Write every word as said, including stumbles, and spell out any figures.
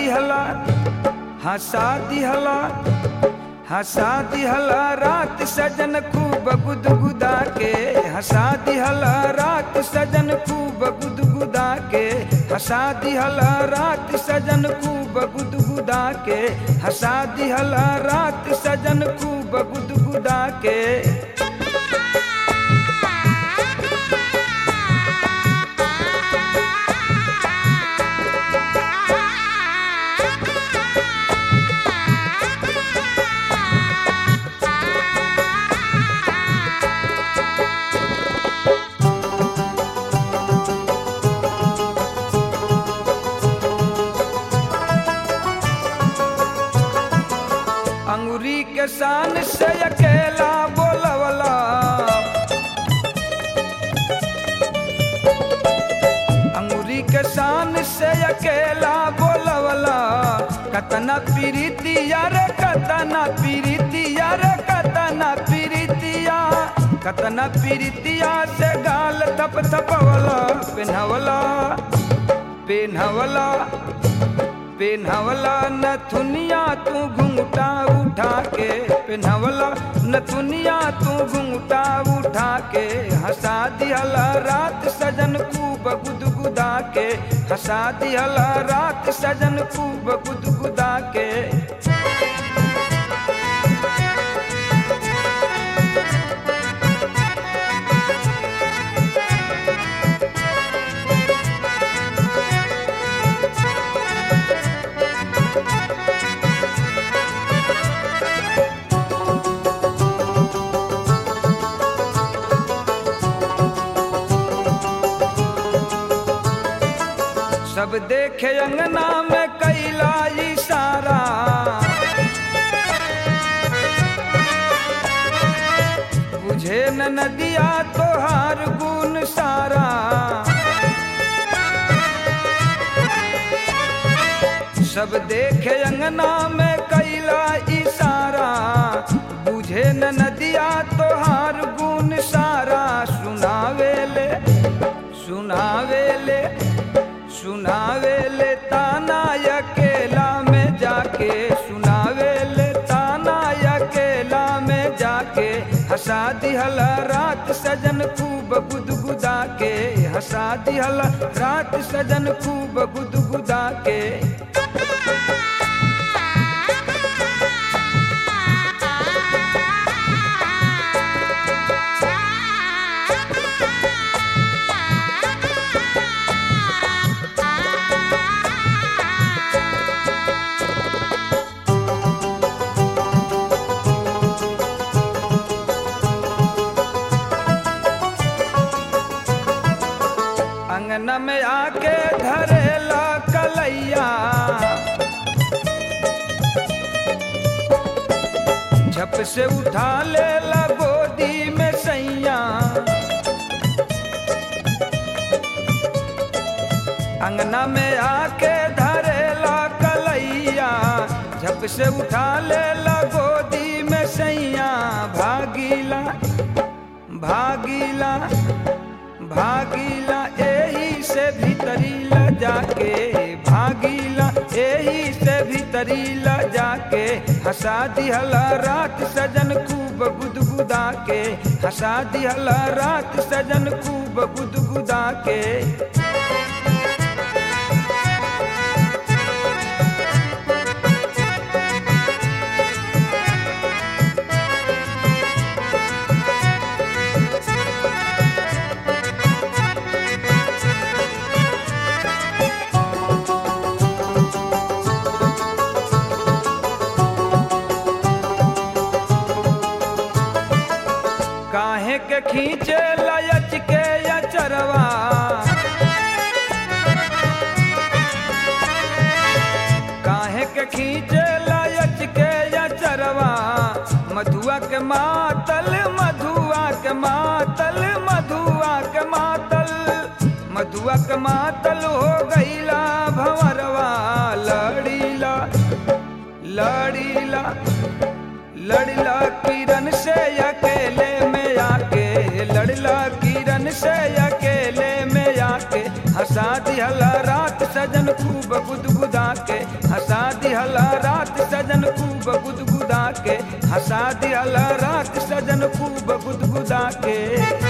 दिहला हंसा दिहला हंसा दिहला रात सजन खूब गुदगुदा के हंसा दिहला रात सजन खूब गुदगुदा के हंसा दिहला रात सजन खूब गुदगुदा के हंसा दिहला रात सजन खूब गुदगुदा के अंगूरी के शान से अकेला बोलवला अंगूरी के शान से अकेला बोलवला कतना पीरितिया रे कतना पीरितिया रे कतना पीरितिया कतना पीरितिया से गाल थप थपवला पिन्हवला पिन्हवला पिन्हवला नथुनिया तू घुंघटा उठा के पिन्हवला नथुनिया तू घुंघटा उठा के हंसा दिहला रात सजन खूब गुदगुदा के हंसा दिहला रात सजन खूब गुदगुदा के सब देखे अंगना में कैला इशारा बुझे न नदिया तोहार गुण सारा सब देखे अंगना में कैला इशारा बुझे न नदिया तोहार गुण सारा सुनावेले सुनावेले सुनावेले ताना अकेला में जाके सुनावेले ताना अकेला में जाके हंसा दिहला रात सजन खूब गुदगुदा के हंसा दिहला रात सजन खूब गुदगुदा के अंगना में आके धरेला कलैया झप से उठा लेला गोदी में सैया अंगना में आके धरेला कलैया झप से उठा लेला गोदी में सैया भागीला भागीला भागीला एही से भीतरी ल जाके भागीला एही से भीतरी ल जाके हंसा दिहला रात सजन खूब गुदगुदा के हंसा दिहला रात सजन खूब गुदगुदा के काहे के खींचे लयच के अचरवा काहे के खींचे लयच के अचरवा मधुआ के मातल मधुआ के मातल मधुआ के मातल मधुआ के मातल हो गईला भंवरवा लड़ीला लड़ीला लड़ला किरण से अकेले में आके लड़ला किरण से अकेले में आके हंसा दिहला रात सजन खूब गुदगुदा के हंसा रात सजन खूब गुदगुदा के हंसा दिहला रात सजन खूब गुदगुदा के